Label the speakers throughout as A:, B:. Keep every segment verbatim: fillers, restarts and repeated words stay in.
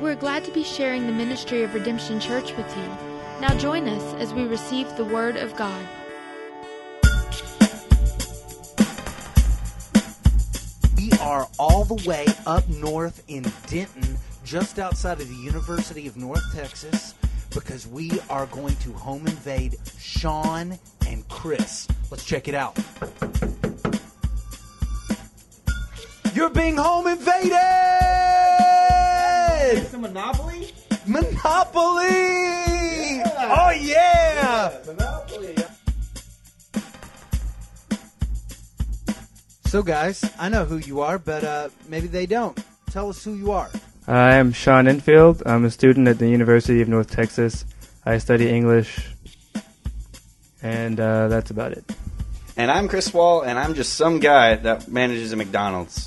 A: We're glad to be sharing the ministry of Redemption Church with you. Now join us as we receive the Word of God.
B: We are all the way up north in Denton, just outside of the University of North Texas, because we are going to home invade Sean and Chris. Let's check it out. You're being home invaded!
C: It's a Monopoly?
B: Monopoly!
C: Yeah.
B: Oh, yeah!
C: yeah! Monopoly.
B: So, guys, I know who you are, but uh, maybe they don't. Tell us who you are.
D: I am Sean Enfield. I'm a student at the University of North Texas. I study English, and uh, that's about it.
E: And I'm Chris Wall, and I'm just some guy that manages a McDonald's.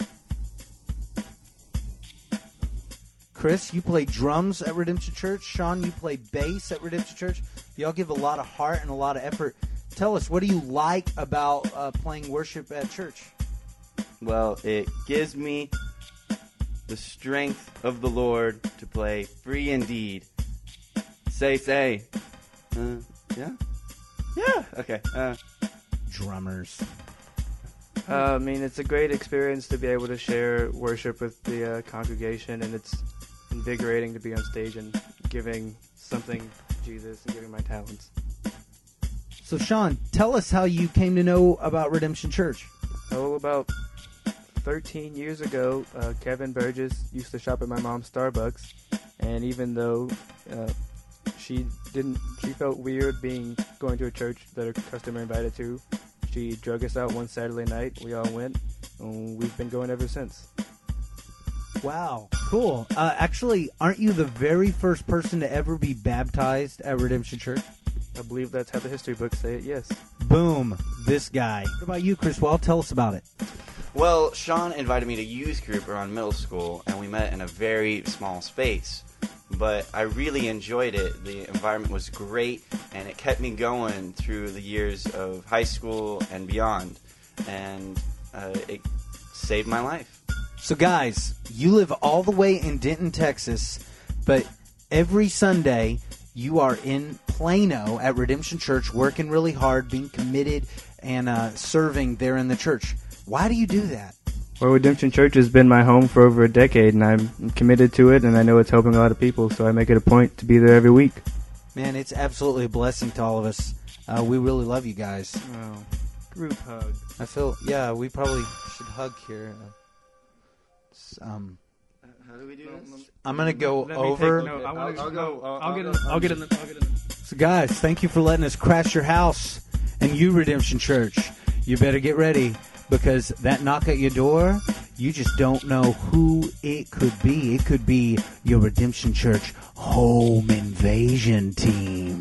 B: Chris, you play drums at Redemption Church. Sean, you play bass at Redemption Church. Y'all give a lot of heart and a lot of effort. Tell us, what do you like about uh, playing worship at church?
E: Well, it gives me the strength of the Lord to play free indeed. Say, say. Uh, yeah? Yeah. Okay. Uh.
B: Drummers.
D: Uh, I mean, it's a great experience to be able to share worship with the uh, congregation, and it's invigorating to be on stage and giving something to Jesus and giving my talents.
B: So, Sean, tell us how you came to know about Redemption Church.
D: Oh, about thirteen years ago, uh, Kevin Burgess used to shop at my mom's Starbucks, and even though uh, she didn't, she felt weird being going to a church that her customer invited to. She drug us out one Saturday night. We all went, and we've been going ever since.
B: Wow, cool. Uh, actually, aren't you the very first person to ever be baptized at Redemption Church?
D: I believe that's how the history books say it, yes.
B: Boom, this guy. What about you, Chris Wall? Tell us about it.
E: Well, Sean invited me to youth group around middle school, and we met in a very small space. But I really enjoyed it. The environment was great, and it kept me going through the years of high school and beyond. And uh, it saved my life.
B: So, guys, you live all the way in Denton, Texas, but every Sunday you are in Plano at Redemption Church working really hard, being committed, and uh, serving there in the church. Why do you do that?
D: Well, Redemption Church has been my home for over a decade, and I'm committed to it, and I know it's helping a lot of people, so I make it a point to be there every week.
B: Man, it's absolutely a blessing to all of us. Uh, we really love you guys.
D: Oh, group hug.
B: I feel, yeah, we probably should hug here. Um,
E: How do we do this?
B: I'm going to go
D: Let me
B: over.
D: take note. I wanna,
E: I'll- I'll go. I'll-
D: I'll, get
E: I'll
D: in.
E: go.
D: I'll get in. The, I'll get in. The,
B: So, guys, thank you for letting us crash your house. And you, Redemption Church, you better get ready, because that knock at your door, you just don't know who it could be. It could be your Redemption Church home invasion team.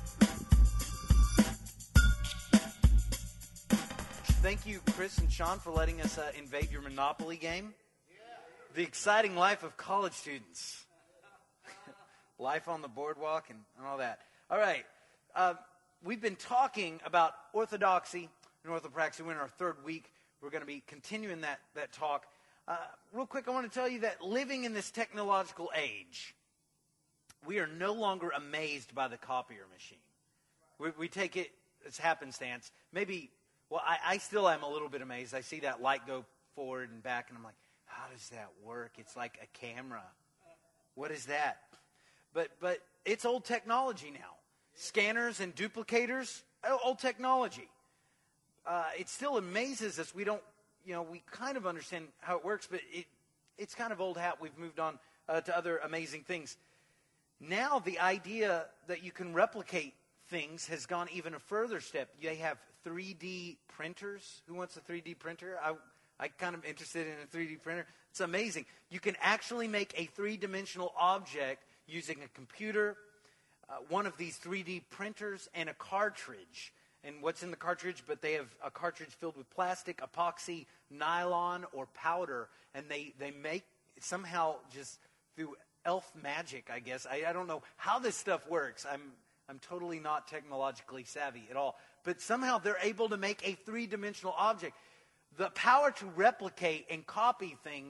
B: Thank you, Chris and Sean, for letting us uh, invade your Monopoly game. The exciting life of college students. Life on the boardwalk and, and all that. All right. Uh, we've been talking about orthodoxy and orthopraxy. We're in our third week. We're going to be continuing that, that talk. Uh, real quick, I want to tell you that living in this technological age, we are no longer amazed by the copier machine. We, we take it as happenstance. Maybe, well, I, I still am a little bit amazed. I see that light go forward and back, and I'm like, how does that work? It's like a camera. What is that? But but it's old technology now. Scanners and duplicators, old technology. Uh, it still amazes us. We don't, you know, we kind of understand how it works, but it it's kind of old hat. We've moved on uh, to other amazing things. Now the idea that you can replicate things has gone even a further step. They have three D printers. Who wants a three D printer? I I kind of interested in a three D printer. It's amazing. You can actually make a three-dimensional object using a computer, uh, one of these three D printers, and a cartridge. And what's in the cartridge? But they have a cartridge filled with plastic, epoxy, nylon, or powder. And they, they make somehow just through elf magic, I guess. I, I don't know how this stuff works. I'm I'm totally not technologically savvy at all. But somehow they're able to make a three-dimensional object. The power to replicate and copy things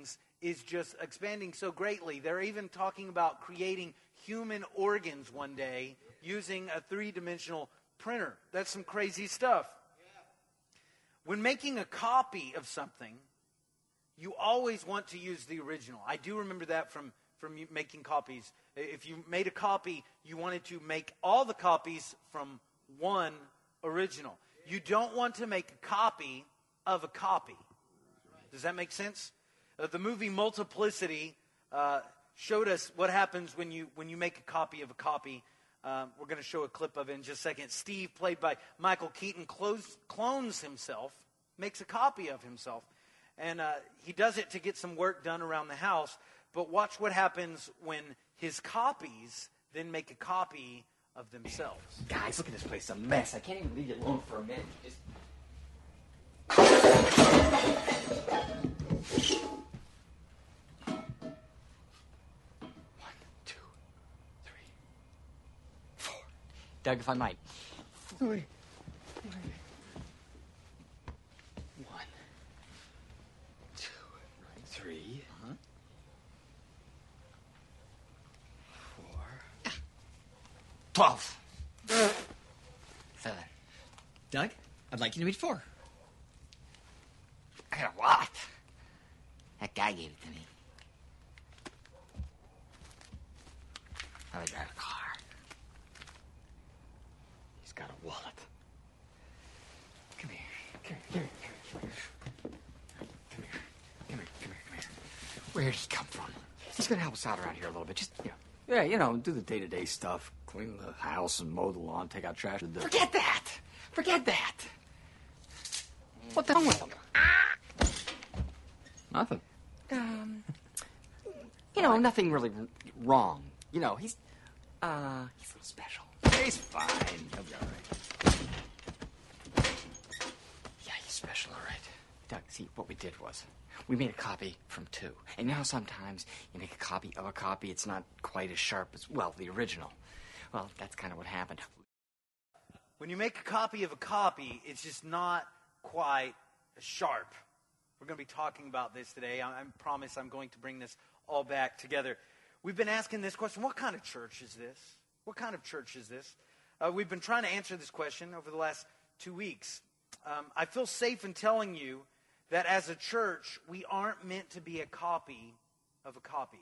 B: is just expanding so greatly. They're even talking about creating human organs one day using a three-dimensional printer. That's some crazy stuff. When making a copy of something, you always want to use the original. I do remember that from, from making copies. If you made a copy, you wanted to make all the copies from one original. You don't want to make a copy of a copy. Does that make sense? Uh, the movie Multiplicity uh, showed us what happens when you when you make a copy of a copy. Um, we're going to show a clip of it in just a second. Steve, played by Michael Keaton, close, clones himself, makes a copy of himself. And uh, he does it to get some work done around the house. But watch what happens when his copies then make a copy of themselves.
F: Guys, look at this place. It's a mess. I can't even leave you alone for a minute. Just... One, two, three, four. Doug, if I might. Three. One, two, three. Uh-huh. Four. Twelve. Seven. Doug, I'd like you to meet four. I got a lot. That guy gave it to me. How do I drive a car? He's got a wallet. Come here. Come here. Come here. Come here. Come here. Come here. Come here. Come here. Where did he come from? He's gonna help us out around here a little bit. Just, you know. Yeah, you know, do the day-to-day stuff. Clean the house and mow the lawn, take out trash. Forget that! Forget that! What the hell with him? Nothing. Um, you know, nothing really r- wrong. You know, he's, uh, he's a little special. He's fine. He'll be all right. Yeah, he's special, all right. Doug, see, what we did was, we made a copy from two. And you know how sometimes you make a copy of a copy, it's not quite as sharp as, well, the original. Well, that's kind of what happened.
B: When you make a copy of a copy, it's just not quite as sharp. We're going to be talking about this today. I, I promise I'm going to bring this all back together. We've been asking this question, what kind of church is this? What kind of church is this? Uh, we've been trying to answer this question over the last two weeks. Um, I feel safe in telling you that as a church, we aren't meant to be a copy of a copy.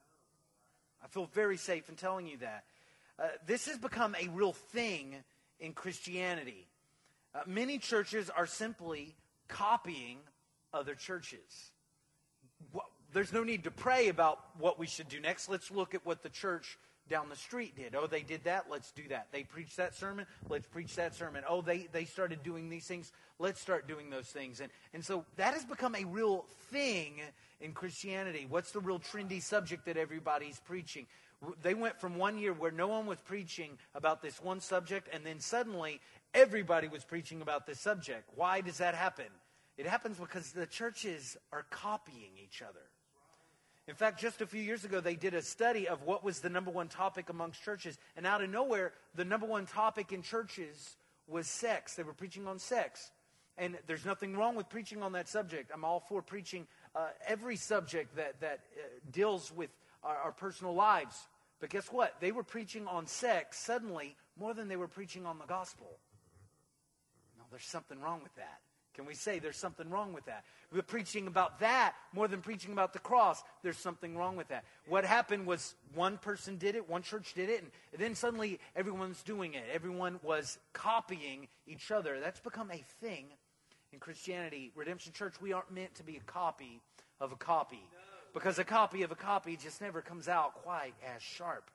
B: I feel very safe in telling you that. Uh, this has become a real thing in Christianity. Uh, many churches are simply copying other churches. Well, there's no need to pray about what we should do next. Let's look at what the church down the street did. Oh, they did that? Let's do that. They preached that sermon? Let's preach that sermon. Oh, they, they started doing these things? Let's start doing those things. And, and so that has become a real thing in Christianity. What's the real trendy subject that everybody's preaching? They went from one year where no one was preaching about this one subject, and then suddenly everybody was preaching about this subject. Why does that happen? It happens because the churches are copying each other. In fact, just a few years ago, they did a study of what was the number one topic amongst churches. And out of nowhere, the number one topic in churches was sex. They were preaching on sex. And there's nothing wrong with preaching on that subject. I'm all for preaching uh, every subject that, that uh, deals with our, our personal lives. But guess what? They were preaching on sex suddenly more than they were preaching on the gospel. No, there's something wrong with that. Can we say there's something wrong with that? We're preaching about that more than preaching about the cross. There's something wrong with that. What happened was one person did it, one church did it, and then suddenly everyone's doing it. Everyone was copying each other. That's become a thing in Christianity. Redemption Church, we aren't meant to be a copy of a copy. Because a copy of a copy just never comes out quite as sharp.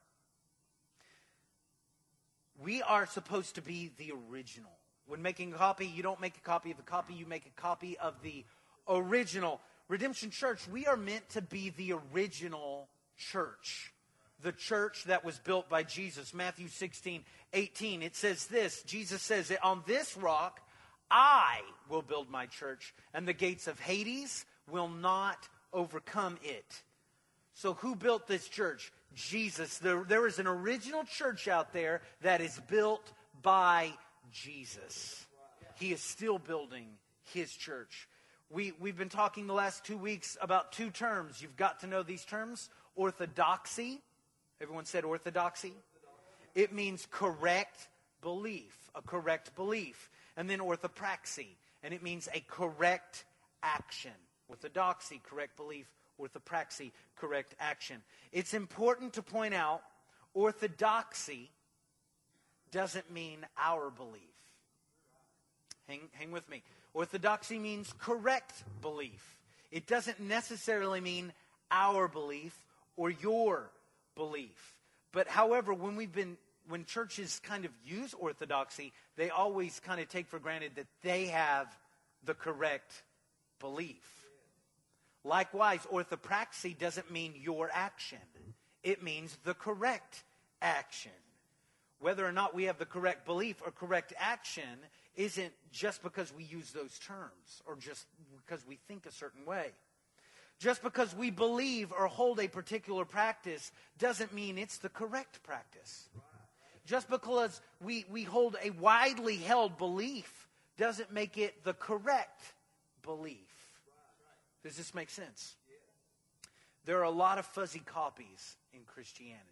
B: We are supposed to be the original. When making a copy, you don't make a copy of a copy, you make a copy of the original. Redemption Church, we are meant to be the original church. The church that was built by Jesus. Matthew sixteen eighteen, it says this. Jesus says, on this rock, I will build my church, and the gates of Hades will not overcome it. So who built this church? Jesus. There, there is an original church out there that is built by Jesus. He is still building his church. We, we've been talking the last two weeks about two terms. You've got to know these terms. Orthodoxy. Everyone said orthodoxy? It means correct belief, a correct belief. And then orthopraxy, and it means a correct action. Orthodoxy, correct belief. Orthopraxy, correct action. It's important to point out, orthodoxy doesn't mean our belief. Hang, hang with me. Orthodoxy means correct belief. It doesn't necessarily mean our belief or your belief. But however, when we've been, when churches kind of use orthodoxy, they always kind of take for granted that they have the correct belief. Likewise, orthopraxy doesn't mean your action. It means the correct action. Whether or not we have the correct belief or correct action isn't just because we use those terms or just because we think a certain way. Just because we believe or hold a particular practice doesn't mean it's the correct practice. Just because we, we hold a widely held belief doesn't make it the correct belief. Does this make sense? There are a lot of fuzzy copies in Christianity.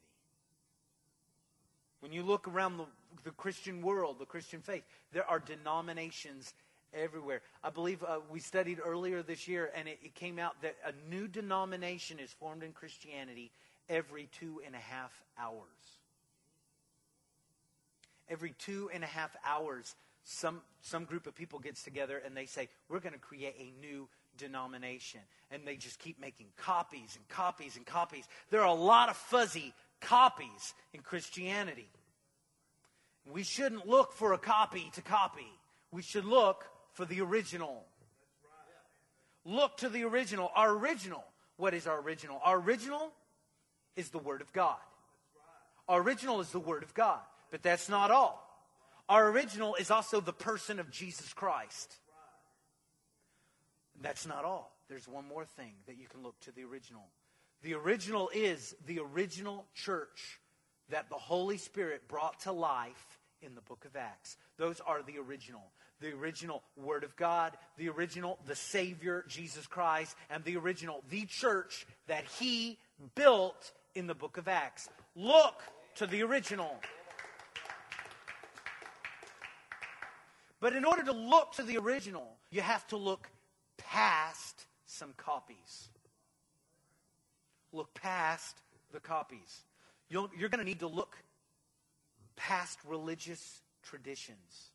B: When you look around the, the Christian world, the Christian faith, there are denominations everywhere. I believe uh, we studied earlier this year, and it, it came out that a new denomination is formed in Christianity every two and a half hours. Every two and a half hours, some, some group of people gets together and they say, we're going to create a new denomination. And they just keep making copies and copies and copies. There are a lot of fuzzy copies in Christianity. We shouldn't look for a copy to copy. We should look for the original. Look to the original. Our original. What is our original? Our original is the Word of God. Our original is the Word of God. But that's not all. Our original is also the person of Jesus Christ. That's not all. There's one more thing that you can look to the original. The original is the original church that the Holy Spirit brought to life in the book of Acts. Those are the original. The original Word of God, the original, the Savior, Jesus Christ, and the original, the church that He built in the book of Acts. Look to the original. But in order to look to the original, you have to look past some copies. Look past the copies. You'll, you're going to need to look past religious traditions.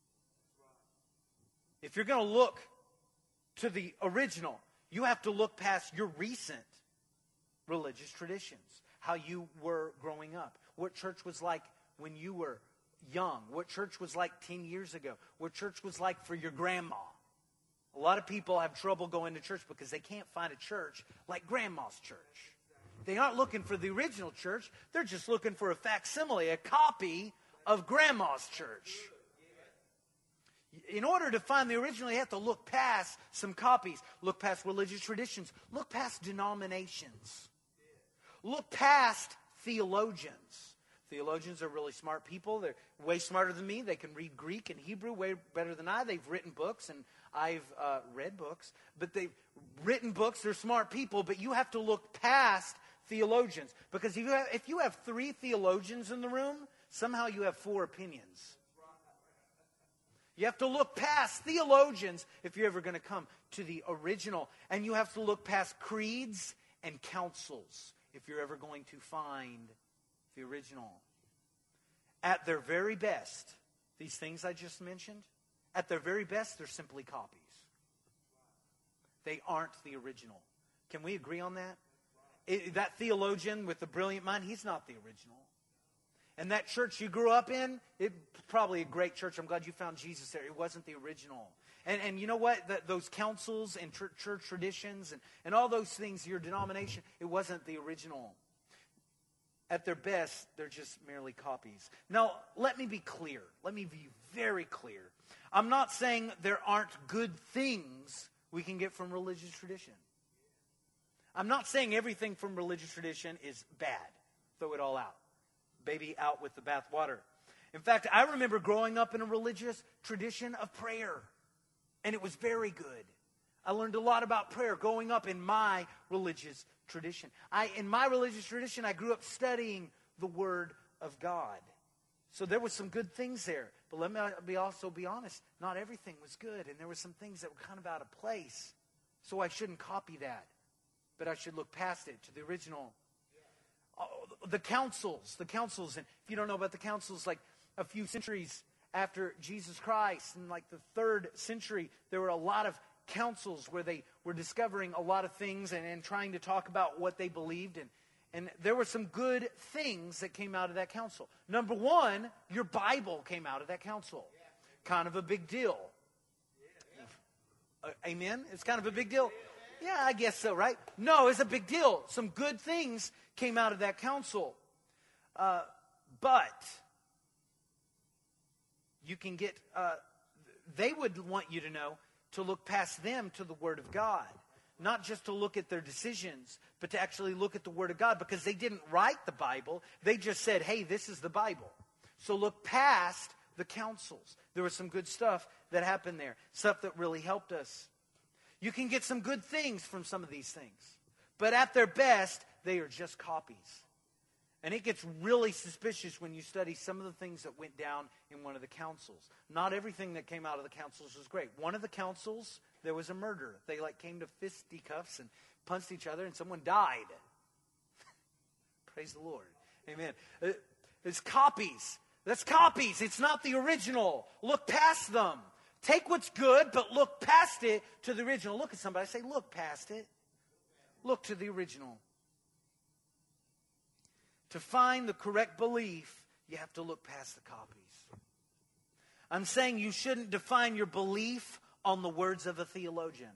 B: If you're going to look to the original, you have to look past your recent religious traditions. How you were growing up. What church was like when you were young. What church was like ten years ago. What church was like for your grandma. A lot of people have trouble going to church because they can't find a church like grandma's church. They aren't looking for the original church. They're just looking for a facsimile, a copy of grandma's church. In order to find the original, you have to look past some copies. Look past religious traditions. Look past denominations. Look past theologians. Theologians are really smart people. They're way smarter than me. They can read Greek and Hebrew way better than I. They've written books, and I've uh, read books. But they've written books. They're smart people. But you have to look past theologians. Because if you have, if you have three theologians in the room, somehow you have four opinions. You have to look past theologians if you're ever going to come to the original. And you have to look past creeds and councils if you're ever going to find the original. At their very best, these things I just mentioned, at their very best, they're simply copies. They aren't the original. Can we agree on that? It, that theologian with the brilliant mind, he's not the original. And that church you grew up in, it's probably a great church. I'm glad you found Jesus there. It wasn't the original. And and you know what? That, those councils and church, church traditions and, and all those things, your denomination, it wasn't the original. At their best, they're just merely copies. Now, let me be clear. Let me be very clear. I'm not saying there aren't good things we can get from religious tradition. I'm not saying everything from religious tradition is bad. Throw it all out. Baby out with the bathwater. In fact, I remember growing up in a religious tradition of prayer. And it was very good. I learned a lot about prayer growing up in my religious tradition. I, in my religious tradition, I grew up studying the Word of God. So there was some good things there. But let me be also be honest, not everything was good. And there were some things that were kind of out of place. So I shouldn't copy that. But I should look past it to the original. Oh, the councils, the councils. And if you don't know about the councils, like a few centuries after Jesus Christ, in like the third century, there were a lot of councils where they were discovering a lot of things and, and trying to talk about what they believed. And, and there were some good things that came out of that council. Number one, your Bible came out of that council. Kind of a big deal. Uh, amen? It's kind of a big deal. Yeah, I guess so, right? No, it's a big deal. Some good things came out of that council. Uh, but you can get, uh, they would want you to know to look past them to the Word of God. Not just to look at their decisions, but to actually look at the Word of God, because they didn't write the Bible. They just said, hey, this is the Bible. So look past the councils. There was some good stuff that happened there. Stuff that really helped us. You can get some good things from some of these things. But at their best, they are just copies. And it gets really suspicious when you study some of the things that went down in one of the councils. Not everything that came out of the councils was great. One of the councils, there was a murder. They like came to fisticuffs and punched each other, and someone died. Praise the Lord. Amen. It's copies. That's copies. It's not the original. Look past them. Take what's good, but look past it to the original. Look at somebody. Say, look past it. Look to the original. To find the correct belief, you have to look past the copies. I'm saying you shouldn't define your belief on the words of a theologian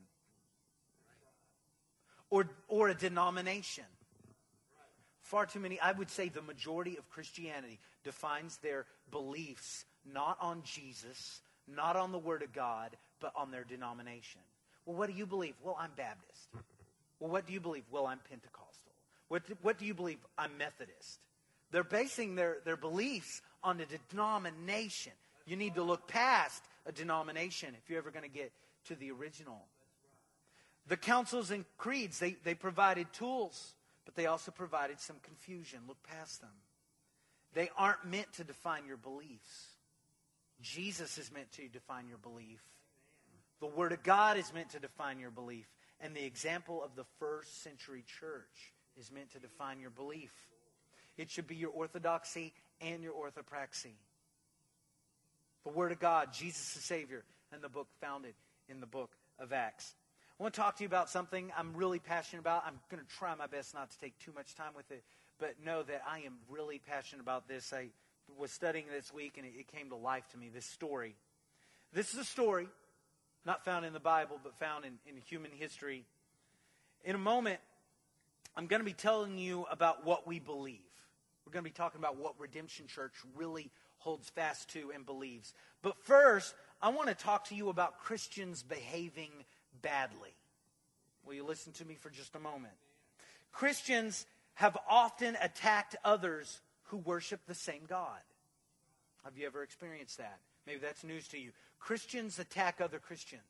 B: or, or a denomination. Far too many, I would say the majority of Christianity defines their beliefs not on Jesus, not on the Word of God, but on their denomination. Well, what do you believe? Well, I'm Baptist. Well, what do you believe? Well, I'm Pentecostal. What do, what do you believe? I'm Methodist. They're basing their, their beliefs on a denomination. You need to look past a denomination if you're ever going to get to the original. The councils and creeds, they, they provided tools, but they also provided some confusion. Look past them. They aren't meant to define your beliefs. Jesus is meant to define your belief. The Word of God is meant to define your belief. And the example of the first century church is meant to define your belief. It should be your orthodoxy and your orthopraxy. The Word of God, Jesus the Savior, and the book founded in the book of Acts. I want to talk to you about something I'm really passionate about. I'm going to try my best not to take too much time with it, but know that I am really passionate about this. I was studying this week, and it, it came to life to me, this story. This is a story, not found in the Bible, but found in, in human history. In a moment, I'm going to be telling you about what we believe. We're going to be talking about what Redemption Church really holds fast to and believes. But first, I want to talk to you about Christians behaving badly. Will you listen to me for just a moment? Christians have often attacked others who worship the same God. Have you ever experienced that? Maybe that's news to you. Christians attack other Christians.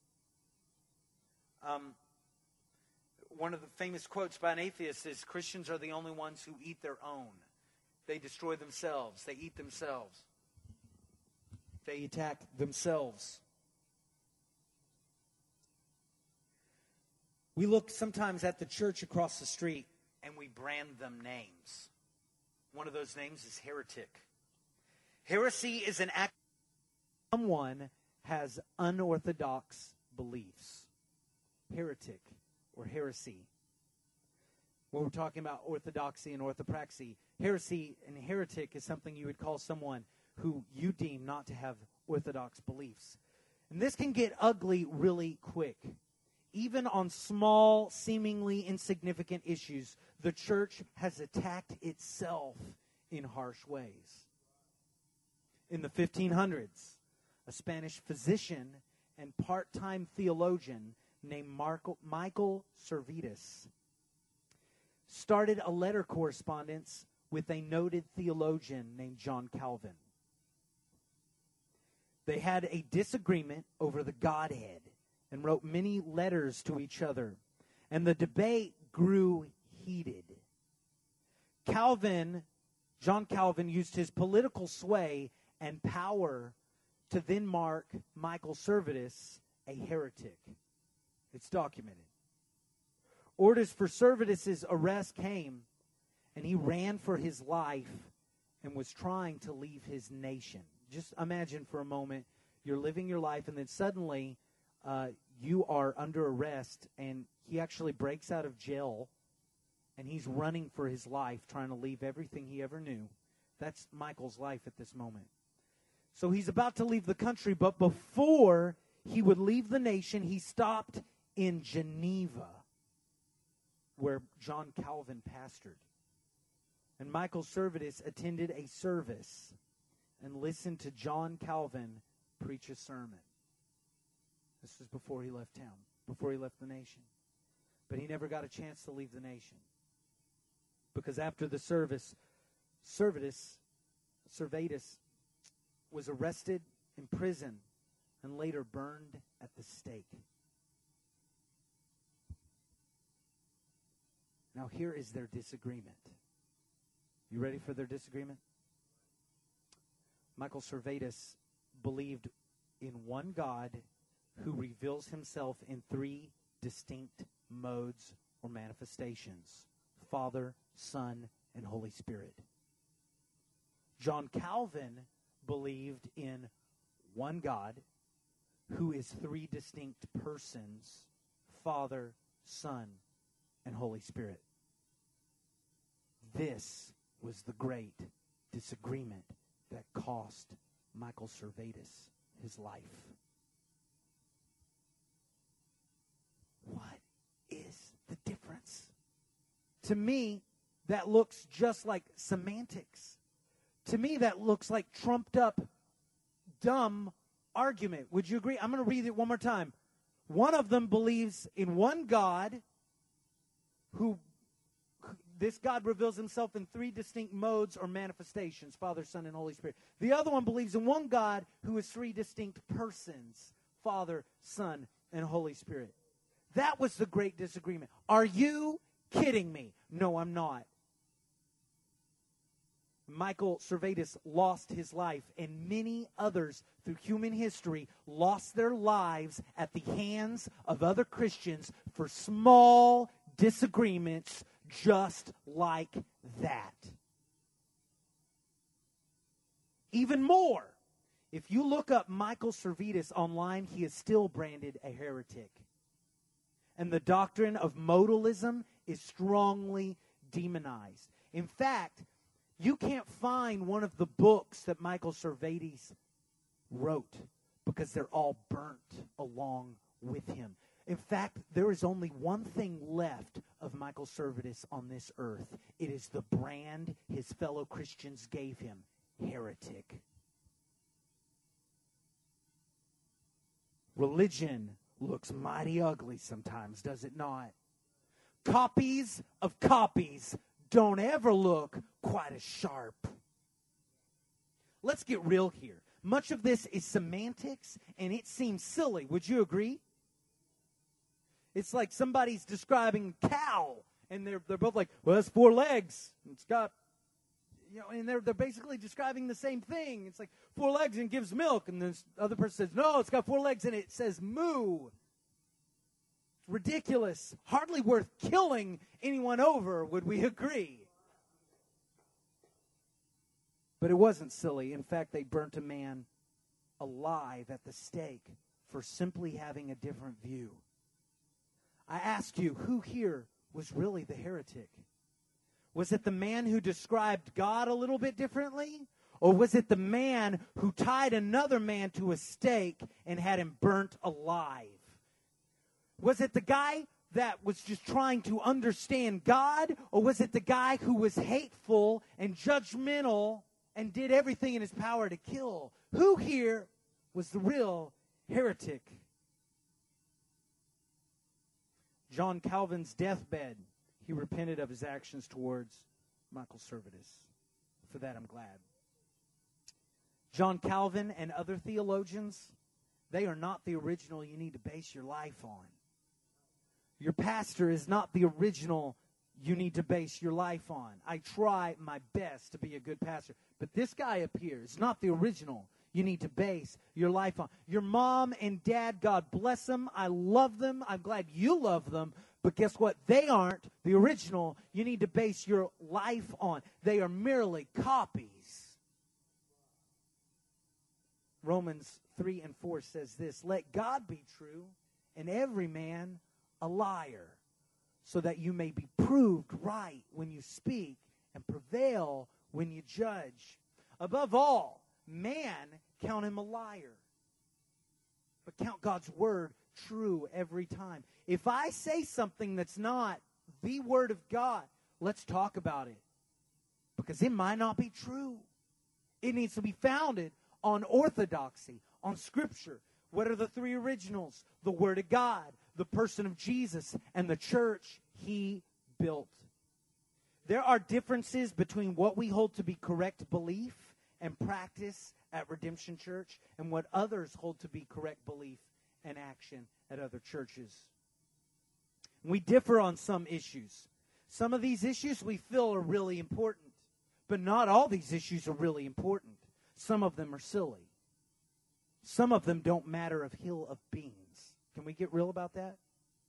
B: Um, one of the famous quotes by an atheist is, Christians are the only ones who eat their own. They destroy themselves. They eat themselves. They attack themselves. We look sometimes at the church across the street and we brand them names. One of those names is heretic. Heresy is an act someone has unorthodox beliefs. Heretic or heresy. When we're talking about orthodoxy and orthopraxy, heresy and heretic is something you would call someone who you deem not to have orthodox beliefs. And this can get ugly really quick. Even on small, seemingly insignificant issues, the church has attacked itself in harsh ways. In the fifteen hundreds, a Spanish physician and part-time theologian named Marco, Michael Servetus started a letter correspondence with a noted theologian named John Calvin. They had a disagreement over the Godhead,
G: and wrote many letters to each other, and the debate grew heated. Calvin, John Calvin, used his political sway and power to then mark Michael Servetus a heretic. It's documented. Orders for Servetus's arrest came, and he ran for his life and was trying to leave his nation. Just imagine for a moment, you're living your life, and then suddenly uh, you are under arrest, and he actually breaks out of jail, and he's running for his life, trying to leave everything he ever knew. That's Michael's life at this moment. So he's about to leave the country, but before he would leave the nation, he stopped in Geneva, where John Calvin pastored. And Michael Servetus attended a service and listened to John Calvin preach a sermon. This was before he left town, before he left the nation. But he never got a chance to leave the nation. Because after the service, Servetus, Servetus was arrested, imprisoned, and later burned at the stake. Now here is their disagreement. You ready for their disagreement? Michael Servetus believed in one God who reveals himself in three distinct modes or manifestations: Father, Son, and Holy Spirit. John Calvin believed in one God who is three distinct persons: Father, Son, and Holy Spirit. This was the great disagreement that cost Michael Servetus his life. What is the difference? To me, that looks just like semantics. To me, that looks like trumped up, dumb argument. Would you agree? I'm going to read it one more time. One of them believes in one God who this God reveals himself in three distinct modes or manifestations: Father, Son, and Holy Spirit. The other one believes in one God who is three distinct persons: Father, Son, and Holy Spirit. That was the great disagreement. Are you kidding me? No, I'm not. Michael Servetus lost his life, and many others through human history lost their lives at the hands of other Christians for small disagreements just like that. Even more, if you look up Michael Servetus online, he is still branded a heretic. And the doctrine of modalism is strongly demonized. In fact, you can't find one of the books that Michael Servetus wrote because they're all burnt along with him. In fact, there is only one thing left of Michael Servetus on this earth. It is the brand his fellow Christians gave him: heretic. Religion looks mighty ugly sometimes, does it not? Copies of copies don't ever look quite as sharp. Let's get real here. Much of this is semantics, and it seems silly. Would you agree? It's like somebody's describing cow, and they're they're both like, well, it's four legs. It's got, you know, and they're they're basically describing the same thing. It's like four legs and it gives milk, and this other person says, no, it's got four legs and it says moo. It's ridiculous. Hardly worth killing anyone over, would we agree? But it wasn't silly. In fact, they burnt a man alive at the stake for simply having a different view. I ask you, who here was really the heretic? Was it the man who described God a little bit differently? Or was it the man who tied another man to a stake and had him burnt alive? Was it the guy that was just trying to understand God? Or was it the guy who was hateful and judgmental and did everything in his power to kill? Who here was the real heretic? John Calvin's deathbed, he repented of his actions towards Michael Servetus. For that, I'm glad. John Calvin and other theologians, They are not the original you need to base your life on. Your pastor is not the original you need to base your life on. I try my best to be a good pastor. But this guy up here is not the original you need to base your life on. Your mom and dad, God bless them. I love them. I'm glad you love them. But guess what? They aren't the original you need to base your life on. They are merely copies. Romans three and four says this, let God be true and every man a liar, so that you may be proved right when you speak and prevail when you judge. Above all, man, count him a liar. But count God's word true every time. If I say something that's not the word of God, let's talk about it. Because it might not be true. It needs to be founded on orthodoxy, on Scripture. What are the three originals? The Word of God, the person of Jesus, and the church He built. There are differences between what we hold to be correct belief and practice at Redemption Church and what others hold to be correct belief and action at other churches. We differ on some issues. Some of these issues we feel are really important, but not all these issues are really important. Some of them are silly. Some of them don't matter a hill of beans. Can we get real about that?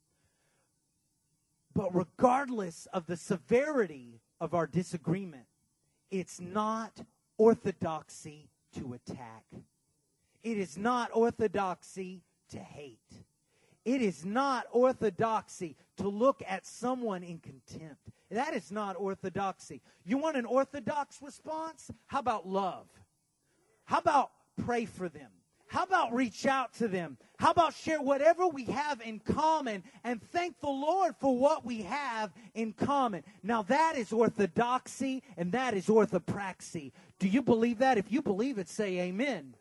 G: But regardless of the severity of our disagreement, it's not orthodoxy to attack. It is not orthodoxy to hate. It is not orthodoxy to look at someone in contempt. That is not orthodoxy. You want an orthodox response? How about love? How about pray for them? How about reach out to them? How about share whatever we have in common and thank the Lord for what we have in common? Now that is orthodoxy and that is orthopraxy. Do you believe that? If you believe it, say amen.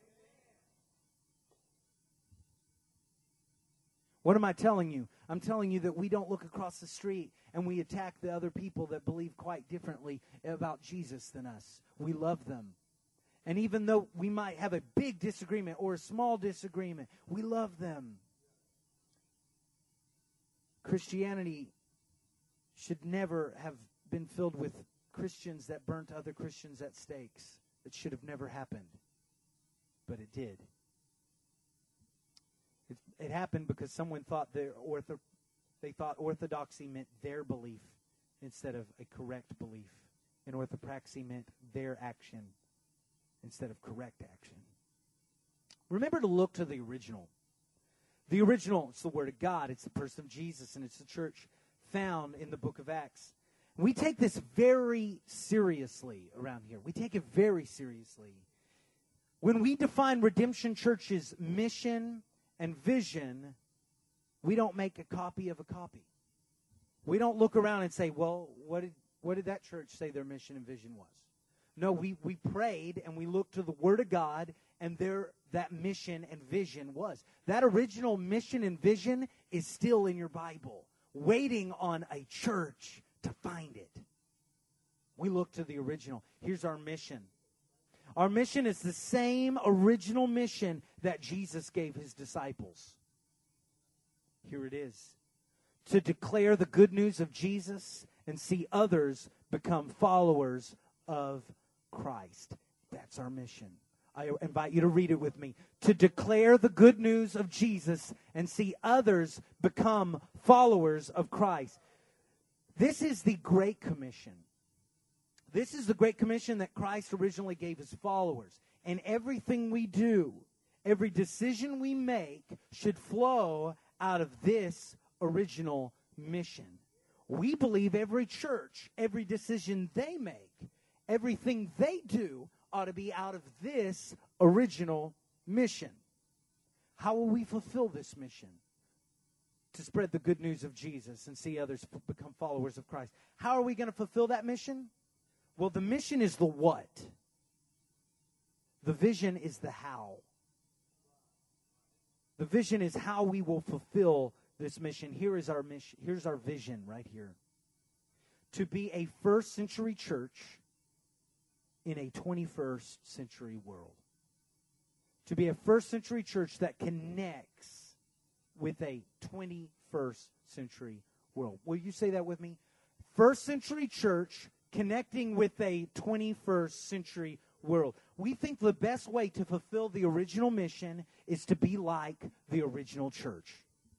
G: What am I telling you? I'm telling you that we don't look across the street and we attack the other people that believe quite differently about Jesus than us. We love them. And even though we might have a big disagreement or a small disagreement, we love them. Christianity should never have been filled with Christians that burnt other Christians at stakes. It should have never happened. But it did. It, it happened because someone thought their ortho, they thought orthodoxy meant their belief instead of a correct belief. And orthopraxy meant their action instead of correct action. Remember to look to the original. The original, it's the Word of God. It's the person of Jesus, and it's the church found in the book of Acts. We take this very seriously around here. We take it very seriously. When we define Redemption Church's mission and vision, we don't make a copy of a copy. We don't look around and say, well, what did, what did that church say their mission and vision was? No, we, we prayed and we looked to the Word of God and there that mission and vision was. That original mission and vision is still in your Bible, waiting on a church to find it. We look to the original. Here's our mission. Our mission is the same original mission that Jesus gave his disciples. Here it is. To declare the good news of Jesus and see others become followers of Christ. That's our mission. I invite you to read it with me. To declare the good news of Jesus and see others become followers of Christ. This is the Great Commission. This is the Great Commission that Christ originally gave his followers. And everything we do, every decision we make should flow out of this original mission. We believe every church, every decision they make, everything they do ought to be out of this original mission. How will we fulfill this mission? To spread the good news of Jesus and see others f- become followers of Christ. How are we going to fulfill that mission? Well, the mission is the what. The vision is the how. The vision is how we will fulfill this mission. Here is our mission. Here's our vision right here. To be a first century church in a twenty-first century world. to be a first century church that connects with a twenty-first century world. Will you say that with me? First century church connecting with a twenty-first century world. We think the best way to fulfill the original mission is to be like the original church.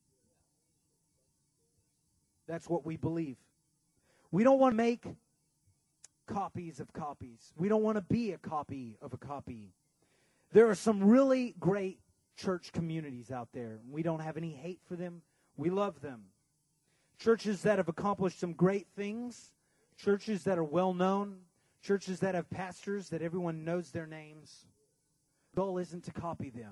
G: That's what we believe. We don't want to make copies of copies. We don't want to be a copy of a copy. There are some really great church communities out there. We don't have any hate for them. We love them. Churches that have accomplished some great things. Churches that are well known. Churches that have pastors that everyone knows their names. The goal isn't to copy them.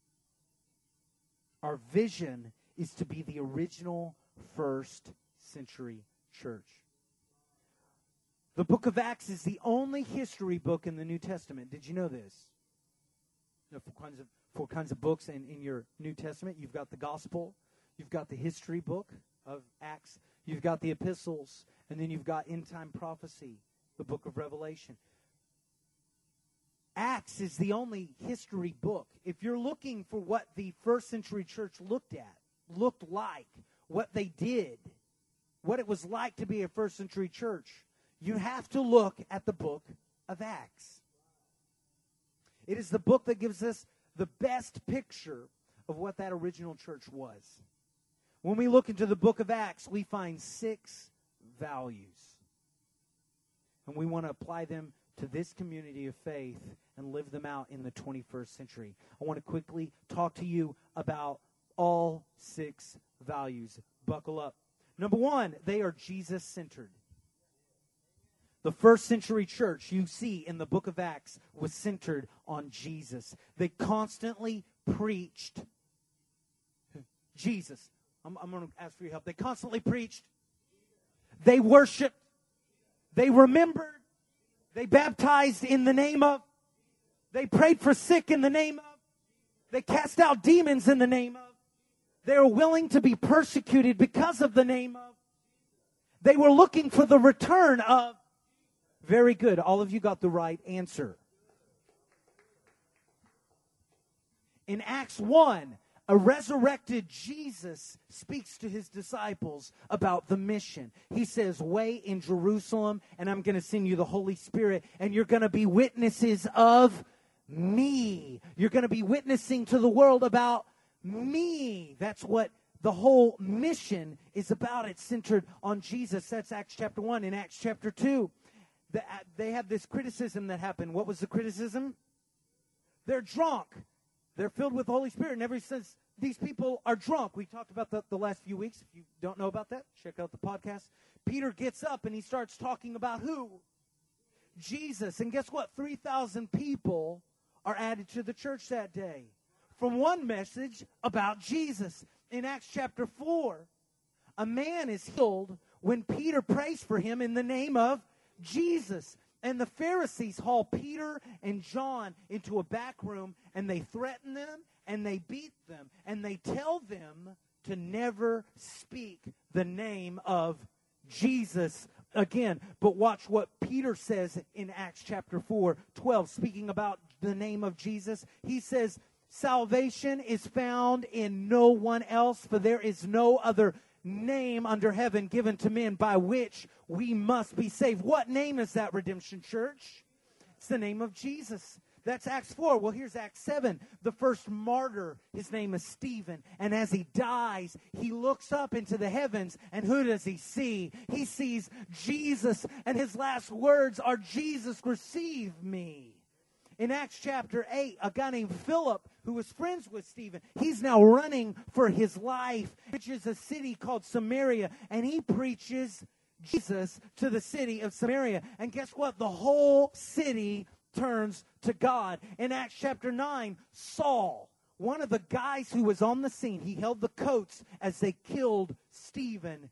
G: Our vision is to be the original first century church. The book of Acts is the only history book in the New Testament. Did you know this? There are four kinds of, four kinds of books in, in your New Testament. You've got the gospel. You've got the history book of Acts. You've got the epistles. And then you've got end-time prophecy, the book of Revelation. Acts is the only history book. If you're looking for what the first century church looked at, looked like, what they did, what it was like to be a first century church, you have to look at the book of Acts. It is the book that gives us the best picture of what that original church was. When we look into the book of Acts, we find six values. And we want to apply them to this community of faith and live them out in the twenty-first century. I want to quickly talk to you about all six values. Buckle up. Number one, they are Jesus-centered. The first century church you see in the book of Acts was centered on Jesus. They constantly preached Jesus. I'm, I'm going to ask for your help. They constantly preached. They worshiped. They remembered. They baptized in the name of. They prayed for sick in the name of. They cast out demons in the name of. They were willing to be persecuted because of the name of. They were looking for the return of. Very good. All of you got the right answer. In Acts one, a resurrected Jesus speaks to his disciples about the mission. He says, wait in Jerusalem, and I'm going to send you the Holy Spirit, and you're going to be witnesses of me. You're going to be witnessing to the world about me. That's what the whole mission is about. It's centered on Jesus. That's Acts chapter one. In Acts chapter two, the, they have this criticism that happened. What was the criticism? They're drunk. They're filled with the Holy Spirit. And everybody says, these people are drunk. We talked about that the last few weeks. If you don't know about that, check out the podcast. Peter gets up and he starts talking about who? Jesus. And guess what? three thousand people are added to the church that day from one message about Jesus. In Acts chapter four, a man is healed when Peter prays for him in the name of Jesus. And the Pharisees haul Peter and John into a back room, and they threaten them, and they beat them, and they tell them to never speak the name of Jesus again. But watch what Peter says in Acts chapter four, twelve, speaking about the name of Jesus. He says, salvation is found in no one else, for there is no other name under heaven given to men by which we must be saved. What name is that, Redemption Church? It's the name of Jesus. That's Acts four. Well, here's Acts seven. The first martyr, his name is Stephen. And as he dies, he looks up into the heavens. And who does he see? He sees Jesus. And his last words are, Jesus, receive me. In Acts chapter eight, a guy named Philip, who was friends with Stephen, he's now running for his life, which is a city called Samaria, and he preaches Jesus to the city of Samaria. And guess what? The whole city turns to God. In Acts chapter nine, Saul, one of the guys who was on the scene, he held the coats as they killed Stephen.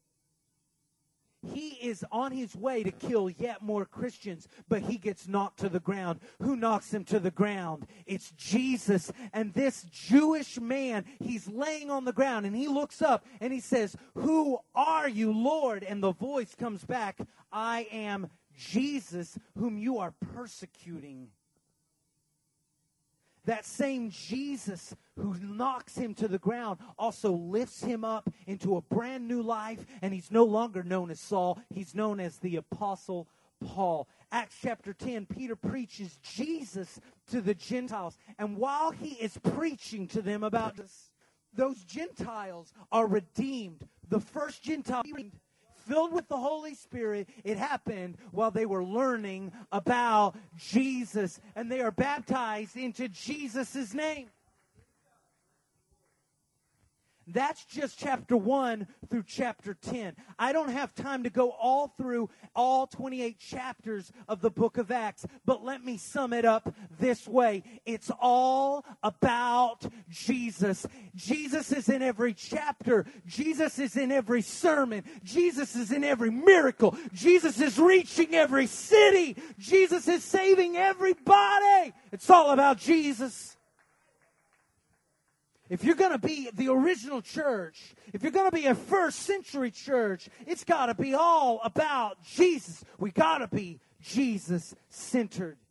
G: He is on his way to kill yet more Christians, but he gets knocked to the ground. Who knocks him to the ground? It's Jesus. And this Jewish man, he's laying on the ground, and he looks up, and he says, who are you, Lord? And the voice comes back, I am Jesus, whom you are persecuting. that same Jesus who knocks him to the ground also lifts him up into a brand new life, and he's no longer known as Saul. He's known as the Apostle Paul. Acts chapter ten, Peter preaches Jesus to the Gentiles, and while he is preaching to them about this, those Gentiles are redeemed. The first Gentile filled with the Holy Spirit, it happened while they were learning about Jesus, and they are baptized into Jesus' name. That's just chapter one through chapter ten. I don't have time to go all through all twenty-eight chapters of the book of Acts, but let me sum it up this way. It's all about Jesus. Jesus is in every chapter. Jesus is in every sermon. Jesus is in every miracle. Jesus is reaching every city. Jesus is saving everybody. It's all about Jesus. If you're going to be the original church, if you're going to be a first century church, it's got to be all about Jesus. We got to be Jesus-centered.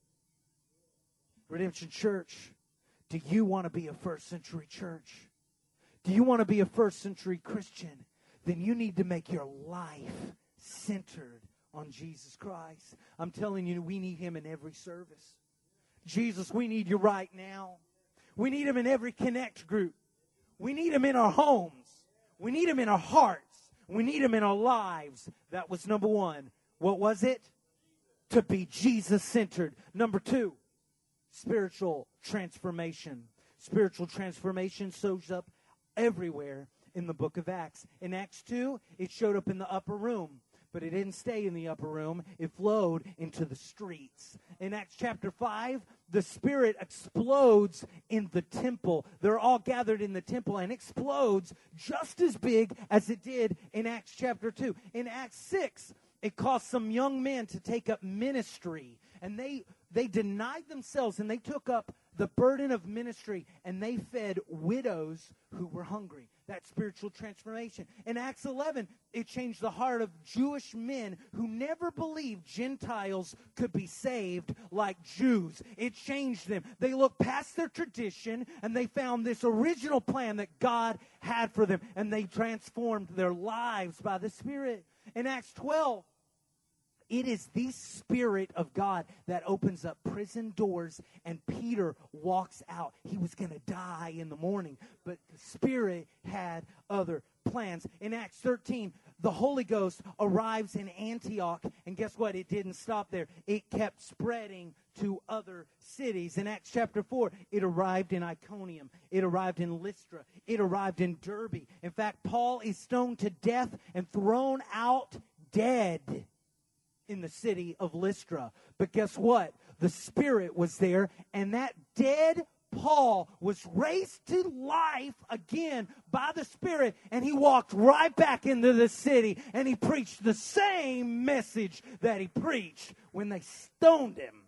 G: Redemption Church, do you want to be a first century church? Do you want to be a first century Christian? Then you need to make your life centered on Jesus Christ. I'm telling you, we need him in every service. Jesus, we need you right now. We need him in every connect group. We need him in our homes. We need him in our hearts. We need him in our lives. That was number one. What was it? To be Jesus-centered. Number two, spiritual transformation. Spiritual transformation shows up everywhere in the book of Acts. In Acts two, it showed up in the upper room. But it didn't stay in the upper room. It flowed into the streets. In Acts chapter five, the Spirit explodes in the temple. They're all gathered in the temple and explodes just as big as it did in Acts chapter two. In Acts six, it caused some young men to take up ministry. And they, they denied themselves and they took up the burden of ministry, and they fed widows who were hungry. That's spiritual transformation. In Acts eleven, it changed the heart of Jewish men who never believed Gentiles could be saved like Jews. It changed them. They looked past their tradition, and they found this original plan that God had for them, and they transformed their lives by the Spirit. In Acts twelve, it is the Spirit of God that opens up prison doors, and Peter walks out. He was going to die in the morning, but the Spirit had other plans. In Acts thirteen, the Holy Ghost arrives in Antioch, and guess what? It didn't stop there. It kept spreading to other cities. In Acts chapter four, it arrived in Iconium. It arrived in Lystra. It arrived in Derbe. In fact, Paul is stoned to death and thrown out dead in the city of Lystra. But guess what? The Spirit was there, and that dead Paul was raised to life again by the Spirit, and he walked right back into the city, and he preached the same message that he preached when they stoned him.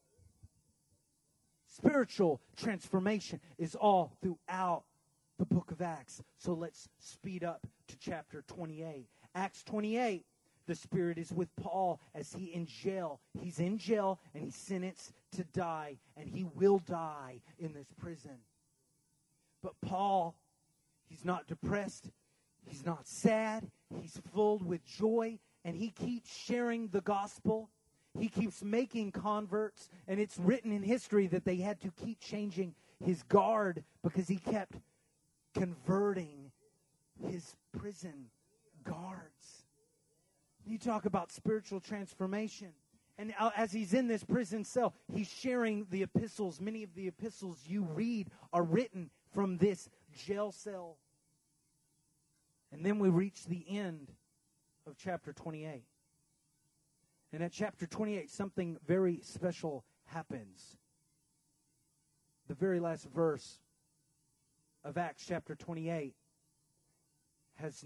G: Spiritual transformation is all throughout the book of Acts. So let's speed up to chapter twenty-eight. Acts twenty-eight. The Spirit is with Paul as he in jail. He's in jail and he's sentenced to die, and he will die in this prison. But Paul, he's not depressed. He's not sad. He's filled with joy, and he keeps sharing the gospel. He keeps making converts, and it's written in history that they had to keep changing his guard because he kept converting his prison guards. You talk about spiritual transformation. And as he's in this prison cell, he's sharing the epistles. Many of the epistles you read are written from this jail cell. And then we reach the end of chapter twenty-eight. And at chapter twenty-eight, something very special happens. The very last verse of Acts chapter twenty-eight has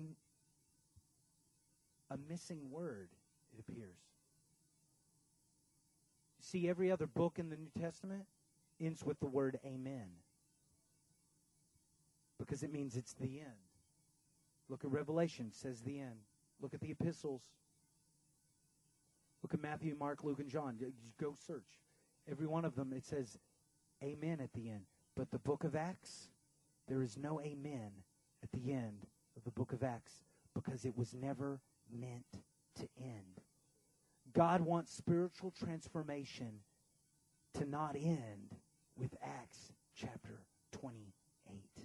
G: a missing word, it appears. See, every other book in the New Testament ends with the word amen, because it means it's the end. Look at Revelation, it says the end. Look at the epistles. Look at Matthew, Mark, Luke, and John. Go search. Every one of them, it says amen at the end. But the book of Acts, there is no amen at the end of the book of Acts because it was never meant to end. God wants spiritual transformation to not end with Acts chapter twenty-eight.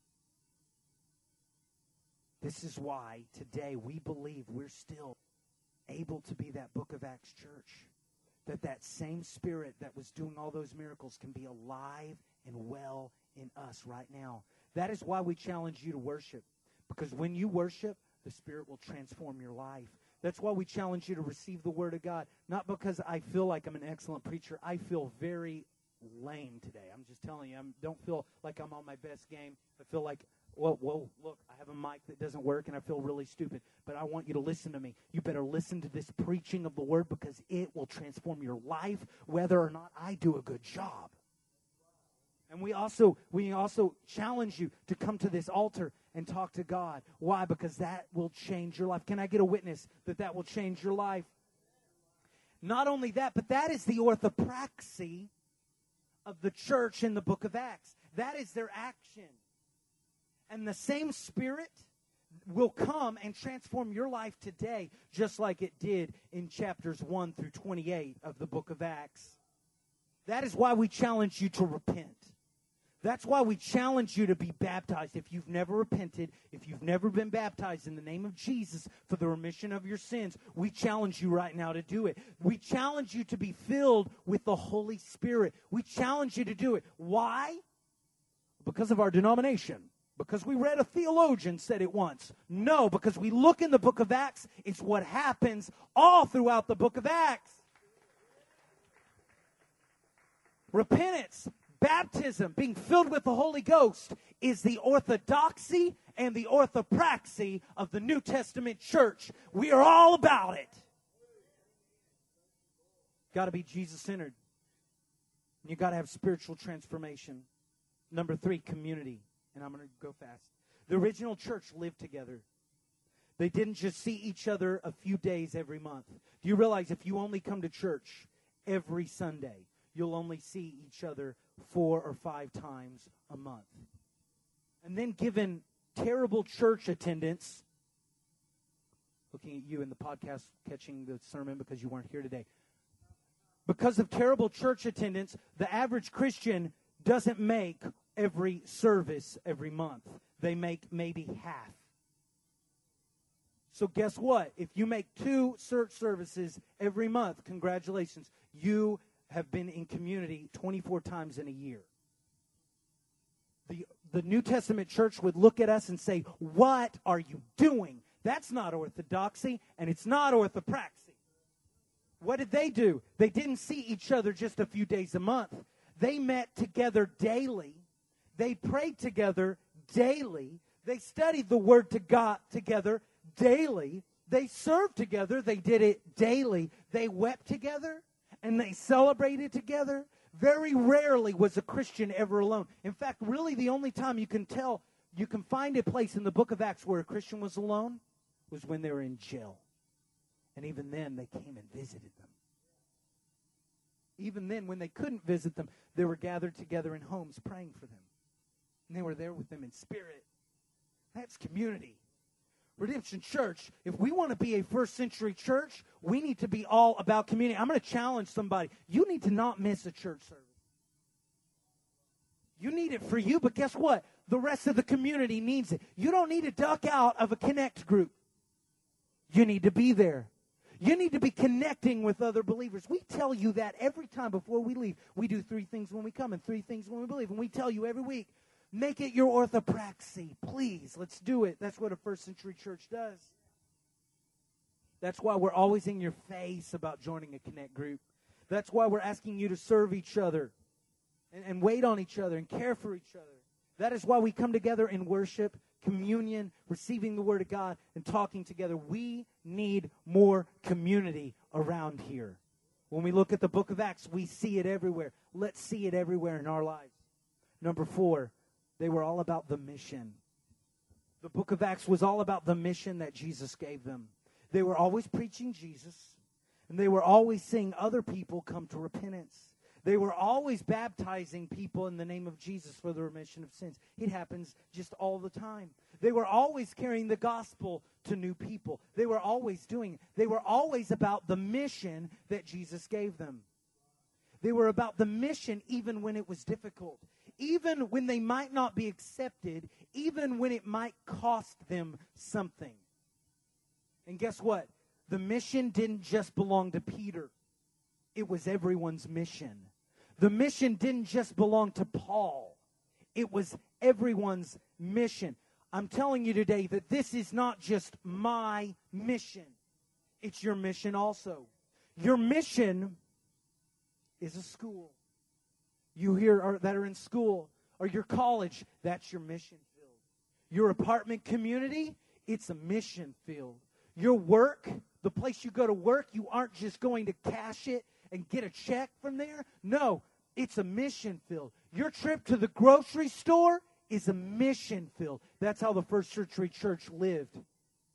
G: This is why today we believe we're still able to be that book of Acts church. That that same Spirit that was doing all those miracles can be alive and well in us right now. That is why we challenge you to worship. Because when you worship, the Spirit will transform your life. That's why we challenge you to receive the Word of God. Not because I feel like I'm an excellent preacher. I feel very lame today. I'm just telling you. I don't feel like I'm on my best game. I feel like, whoa, whoa, look, I have a mic that doesn't work, and I feel really stupid. But I want you to listen to me. You better listen to this preaching of the Word because it will transform your life whether or not I do a good job. And we also we also challenge you to come to this altar and talk to God. Why? Because that will change your life. Can I get a witness that that will change your life? Not only that, but that is the orthopraxy of the church in the book of Acts. That is their action. And the same Spirit will come and transform your life today, just like it did in chapters one through twenty-eight of the book of Acts. That is why we challenge you to repent. That's why we challenge you to be baptized. If you've never repented, if you've never been baptized in the name of Jesus for the remission of your sins, we challenge you right now to do it. We challenge you to be filled with the Holy Spirit. We challenge you to do it. Why? Because of our denomination. Because we read a theologian said it once. No, because we look in the book of Acts. It's what happens all throughout the book of Acts. Repentance, baptism, being filled with the Holy Ghost is the orthodoxy and the orthopraxy of the New Testament church. We are all about it. Got to be Jesus-centered. You got to have spiritual transformation. Number three, community. And I'm going to go fast. The original church lived together. They didn't just see each other a few days every month. Do you realize if you only come to church every Sunday, you'll only see each other four or five times a month? And then given terrible church attendance, looking at you in the podcast, catching the sermon because you weren't here today. Because of terrible church attendance, the average Christian doesn't make every service every month. They make maybe half. So guess what? If you make two church services every month, congratulations. You have been in community twenty-four times in a year. The, the New Testament church would look at us and say, what are you doing? That's not orthodoxy, and it's not orthopraxy. What did they do? They didn't see each other just a few days a month. They met together daily. They prayed together daily. They studied the Word to God together daily. They served together. They did it daily. They wept together, and they celebrated together. Very rarely was a Christian ever alone. In fact, really the only time you can tell, you can find a place in the book of Acts where a Christian was alone was when they were in jail. And even then, they came and visited them. Even then, when they couldn't visit them, they were gathered together in homes praying for them. And they were there with them in spirit. That's community. Redemption Church, if we want to be a first century church, we need to be all about community. I'm going to challenge somebody. You need to not miss a church service. You need it for you, but guess what? The rest of the community needs it. You don't need to duck out of a connect group. You need to be there. You need to be connecting with other believers. We tell you that every time before we leave. We do three things when we come and three things when we believe. And we tell you every week, make it your orthopraxy. Please, let's do it. That's what a first century church does. That's why we're always in your face about joining a connect group. That's why we're asking you to serve each other and, and wait on each other and care for each other. That is why we come together in worship, communion, receiving the Word of God, and talking together. We need more community around here. When we look at the book of Acts, we see it everywhere. Let's see it everywhere in our lives. Number four, they were all about the mission. The book of Acts was all about the mission that Jesus gave them. They were always preaching Jesus, and they were always seeing other people come to repentance. They were always baptizing people in the name of Jesus for the remission of sins. It happens just all the time. They were always carrying the gospel to new people. They were always doing it. They were always about the mission that Jesus gave them. They were about the mission even when it was difficult. Even when they might not be accepted. Even when it might cost them something. And guess what? The mission didn't just belong to Peter. It was everyone's mission. The mission didn't just belong to Paul. It was everyone's mission. I'm telling you today that this is not just my mission. It's your mission also. Your mission is a school. You here are, that are in school, or your college, that's your mission field. Your apartment community, it's a mission field. Your work, the place you go to work, you aren't just going to cash it and get a check from there. No, it's a mission field. Your trip to the grocery store is a mission field. That's how the first century church lived. And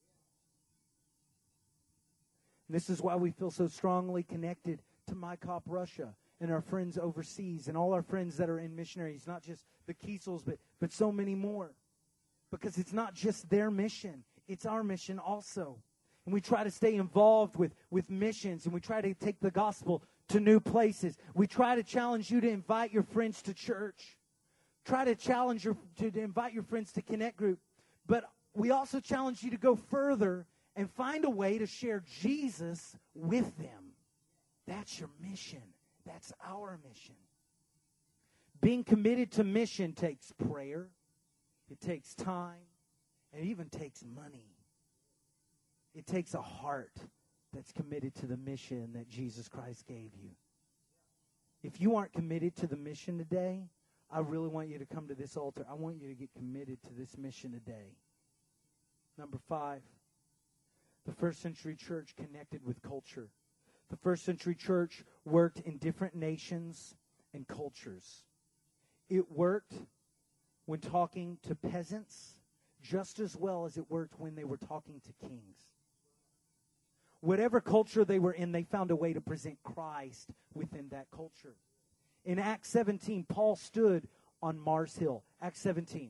G: this is why we feel so strongly connected to MyCop Russia and our friends overseas and all our friends that are in missionaries, not just the Kiesels, but, but so many more. Because it's not just their mission. It's our mission also. And we try to stay involved with, with missions, and we try to take the gospel to new places. We try to challenge you to invite your friends to church. Try to challenge your to, to invite your friends to Connect Group. But we also challenge you to go further and find a way to share Jesus with them. That's your mission. That's our mission. Being committed to mission takes prayer. It takes time. It even takes money. It takes a heart that's committed to the mission that Jesus Christ gave you. If you aren't committed to the mission today, I really want you to come to this altar. I want you to get committed to this mission today. Number five, the first century church connected with culture. The first century church worked in different nations and cultures. It worked when talking to peasants just as well as it worked when they were talking to kings. Whatever culture they were in, they found a way to present Christ within that culture. In Acts seventeen, Paul stood on Mars Hill. Acts seventeen.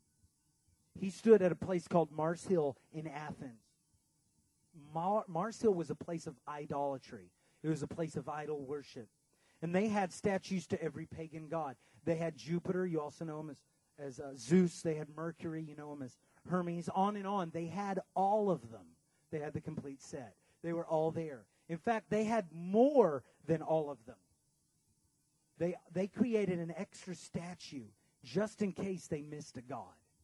G: He stood at a place called Mars Hill in Athens. Mar- Mars Hill was a place of idolatry. It was a place of idol worship. And they had statues to every pagan god. They had Jupiter, you also know him as, as uh, Zeus. They had Mercury, you know him as Hermes, on and on. They had all of them. They had the complete set. They were all there. In fact, they had more than all of them. They they created an extra statue just in case they missed a god.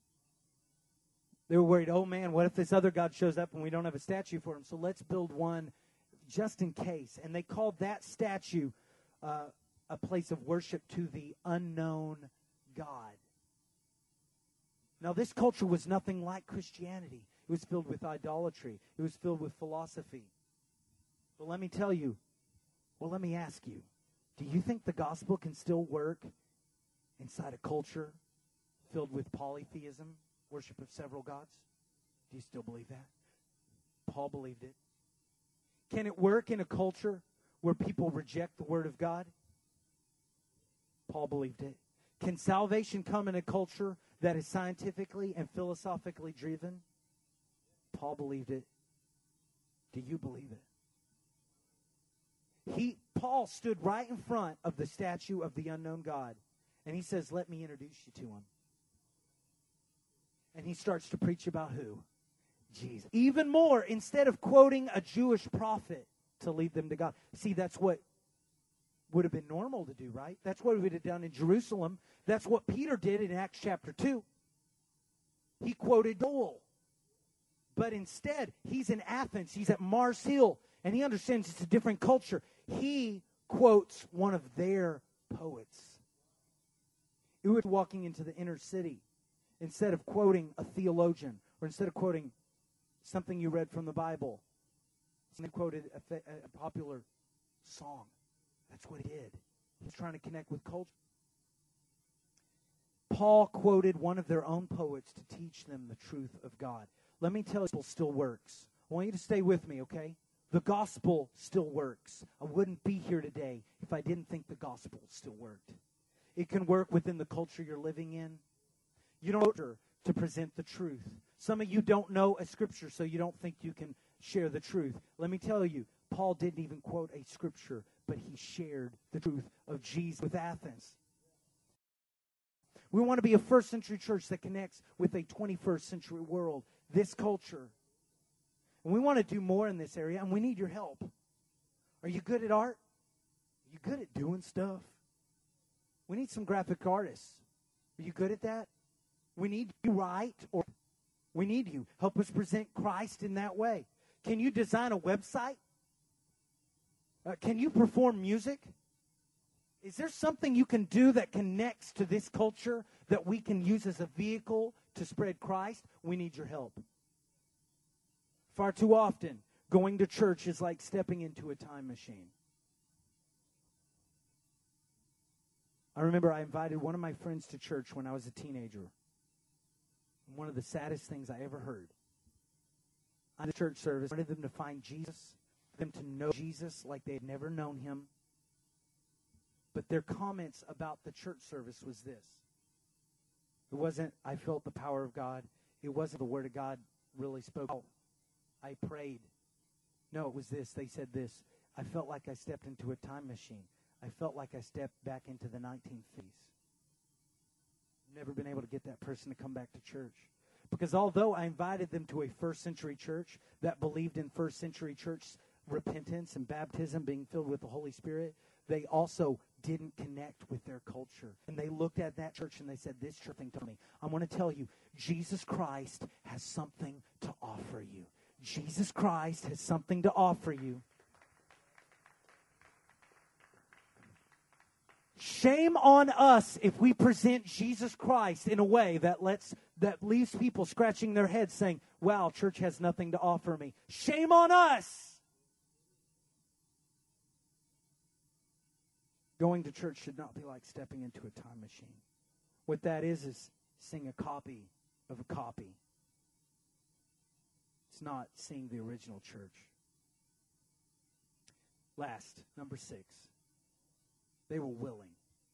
G: They were worried, oh man, what if this other god shows up and we don't have a statue for him? So let's build one just in case. And they called that statue uh, a place of worship to the unknown God. Now, this culture was nothing like Christianity. It was filled with idolatry. It was filled with philosophy. But let me tell you, well, let me ask you, do you think the gospel can still work inside a culture filled with polytheism, worship of several gods? Do you still believe that? Paul believed it. Can it work in a culture where people reject the word of God? Paul believed it. Can salvation come in a culture that is scientifically and philosophically driven? Paul believed it. Do you believe it? He, Paul stood right in front of the statue of the unknown God, and he says, let me introduce you to him. And he starts to preach about who? Jesus. Even more, instead of quoting a Jewish prophet to lead them to God. See, that's what would have been normal to do, right? That's what we would have done in Jerusalem. That's what Peter did in Acts chapter two. He quoted Joel. But instead, he's in Athens. He's at Mars Hill. And he understands it's a different culture. He quotes one of their poets. It was walking into the inner city. Instead of quoting a theologian, or instead of quoting something you read from the Bible, he quoted a, a popular song. That's what he did. He's trying to connect with culture. Paul quoted one of their own poets to teach them the truth of God. Let me tell you, it still works. I want you to stay with me, okay? The gospel still works. I wouldn't be here today if if I didn't think the gospel still worked. It can work within the culture you're living in. You don't know to present the truth. Some of you don't know a scripture, so you don't think you can share the truth. Let me tell you, Paul didn't even quote a scripture, but he shared the truth of Jesus with Athens. We want to be a first century church that connects with a twenty-first century world, this culture. And we want to do more in this area, and we need your help. Are you good at art? Are you good at doing stuff? We need some graphic artists. Are you good at that? We need you write, or we need you. Help us present Christ in that way. Can you design a website? Uh, can you perform music? Is there something you can do that connects to this culture that we can use as a vehicle to spread Christ? We need your help. Far too often, going to church is like stepping into a time machine. I remember I invited one of my friends to church when I was a teenager. And one of the saddest things I ever heard. At a church service, I wanted them to find Jesus, for them to know Jesus like they had never known him. But their comments about the church service was this. It wasn't, I felt the power of God. It wasn't the word of God really spoke. Oh, I prayed. No, it was this. They said this. I felt like I stepped into a time machine. I felt like I stepped back into the nineteen fifties. Never been able to get that person to come back to church. Because although I invited them to a first century church that believed in first century church repentance and baptism, being filled with the Holy Spirit, they also didn't connect with their culture. And they looked at that church and they said, this church thing to me. I want to tell you, Jesus Christ has something to offer you. Jesus Christ has something to offer you. Shame on us if we present Jesus Christ in a way that lets that leaves people scratching their heads saying, wow, church has nothing to offer me. Shame on us. Going to church should not be like stepping into a time machine. What that is is seeing a copy of a copy. It's not seeing the original church. Last, number six. They were willing.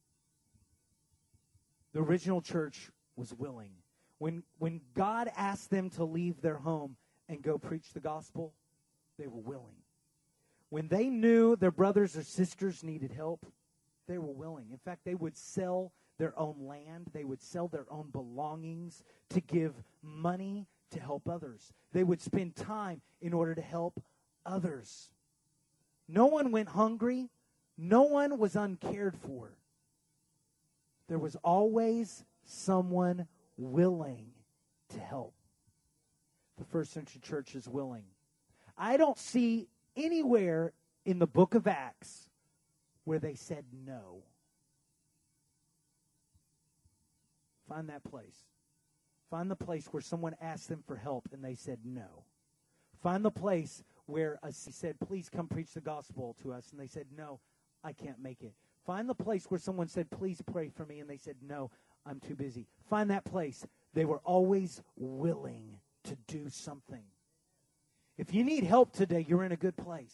G: The original church was willing. When, when God asked them to leave their home and go preach the gospel, they were willing. When they knew their brothers or sisters needed help, they were willing. In fact, they would sell their own land. They would sell their own belongings to give money to help others. They would spend time in order to help others. No one went hungry. No one was uncared for. There was always someone willing to help. The first century church is willing. I don't see anywhere in the book of Acts where they said no. Find that place. Find the place where someone asked them for help and they said no. Find the place where a, he said, please come preach the gospel to us. And they said, no, I can't make it. Find the place where someone said, please pray for me. And they said, no, I'm too busy. Find that place. They were always willing to do something. If you need help today, you're in a good place.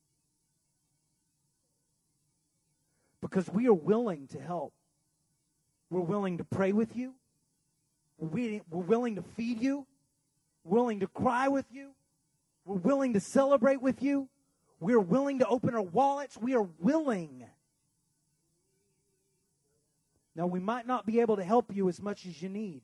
G: Because we are willing to help. We're willing to pray with you. We're willing to feed you. We're willing to cry with you. We're willing to celebrate with you. We're willing to open our wallets. We are willing. Now, we might not be able to help you as much as you need.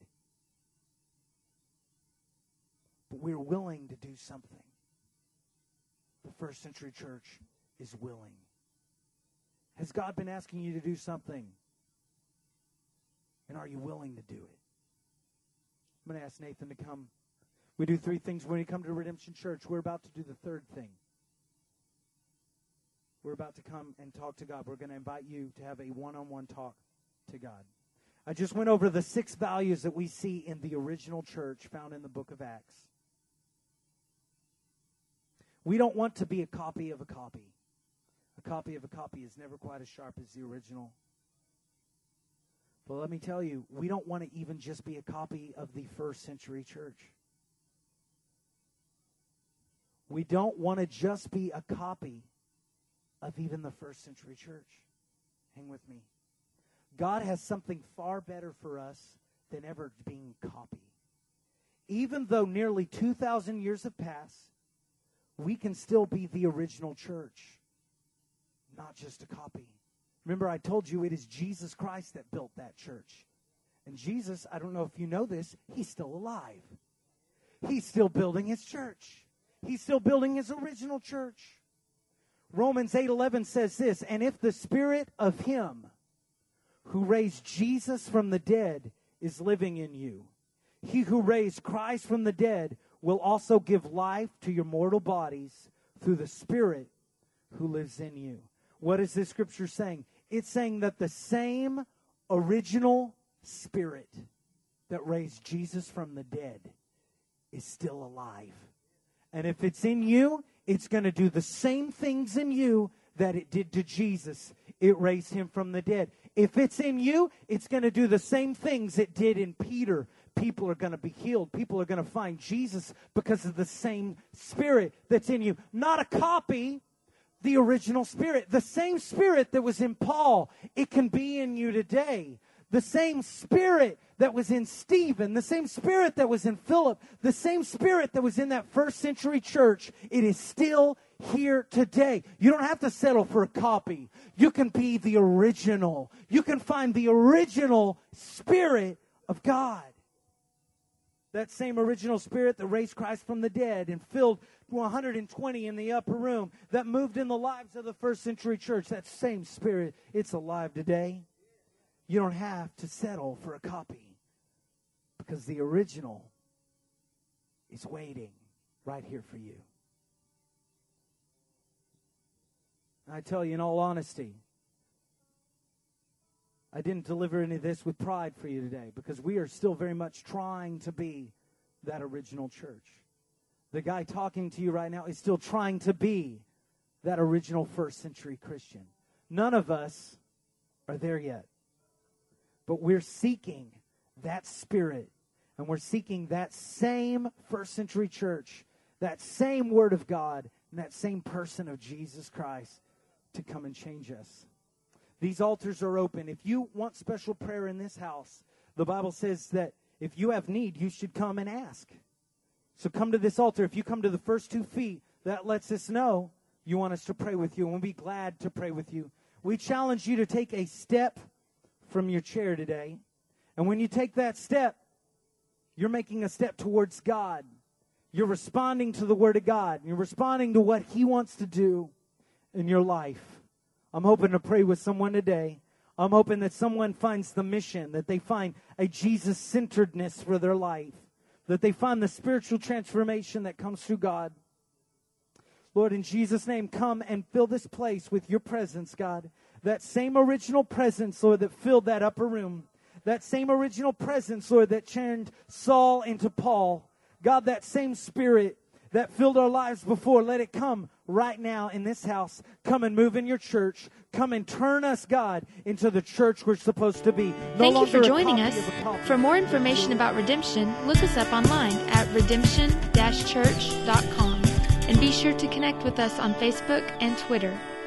G: But we're willing to do something. The first century church is willing. Has God been asking you to do something? And are you willing to do it? I'm going to ask Nathan to come. We do three things when we come to Redemption Church. We're about to do the third thing. We're about to come and talk to God. We're going to invite you to have a one-on-one talk to God. I just went over the six values that we see in the original church found in the book of Acts. We don't want to be a copy of a copy. A copy of a copy is never quite as sharp as the original. But let me tell you, we don't want to even just be a copy of the first century church. We don't want to just be a copy of even the first century church. Hang with me. God has something far better for us than ever being copied. Even though nearly two thousand years have passed, we can still be the original church, not just a copy. Remember, I told you it is Jesus Christ that built that church. And Jesus, I don't know if you know this, he's still alive. He's still building his church. He's still building his original church. Romans eight eleven says this, and if the spirit of him who raised Jesus from the dead is living in you, he who raised Christ from the dead will also give life to your mortal bodies through the Spirit who lives in you. What is this scripture saying? It's saying that the same original Spirit that raised Jesus from the dead is still alive. And if it's in you, it's going to do the same things in you that it did to Jesus. It raised him from the dead. If it's in you, it's going to do the same things it did in Peter. People are going to be healed. People are going to find Jesus because of the same Spirit that's in you. Not a copy, the original Spirit. The same Spirit that was in Paul, it can be in you today. The same Spirit that was in Stephen, the same Spirit that was in Philip, the same Spirit that was in that first century church, it is still here today. You don't have to settle for a copy. You can be the original. You can find the original Spirit of God. That same original Spirit that raised Christ from the dead and filled one hundred twenty in the upper room, that moved in the lives of the first century church, that same Spirit, it's alive today. You don't have to settle for a copy because the original is waiting right here for you. I tell you in all honesty, I didn't deliver any of this with pride for you today because we are still very much trying to be that original church. The guy talking to you right now is still trying to be that original first century Christian. None of us are there yet. But we're seeking that Spirit, and we're seeking that same first century church, that same Word of God, and that same person of Jesus Christ to come and change us. These altars are open. If you want special prayer in this house, the Bible says that if you have need, you should come and ask. So come to this altar. If you come to the first two feet, that lets us know you want us to pray with you, and we'll be glad to pray with you. We challenge you to take a step from your chair today. And when you take that step, you're making a step towards God. You're responding to the Word of God. You're responding to what He wants to do in your life. I'm hoping to pray with someone today. I'm hoping that someone finds the mission, that they find a Jesus-centeredness for their life, that they find the spiritual transformation that comes through God. Lord, in Jesus' name, come and fill this place with your presence, God. That same original presence, Lord, that filled that upper room. That same original presence, Lord, that turned Saul into Paul. God, that same Spirit that filled our lives before, let it come right now in this house. Come and move in your church. Come and turn us, God, into the church we're supposed to be. No
A: Thank you for
G: longer a
A: joining
G: copy
A: us.
G: of a copy.
A: For more information about Redemption, look us up online at redemption dash church dot com. And be sure to connect with us on Facebook and Twitter.